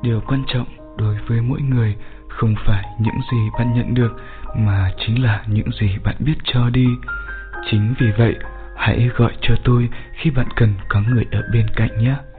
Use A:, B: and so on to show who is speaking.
A: Điều quan trọng đối với mỗi người không phải những gì bạn nhận được, mà chính là những gì bạn biết cho đi. Chính vì vậy, hãy gọi cho tôi khi bạn cần có người ở bên cạnh nhé.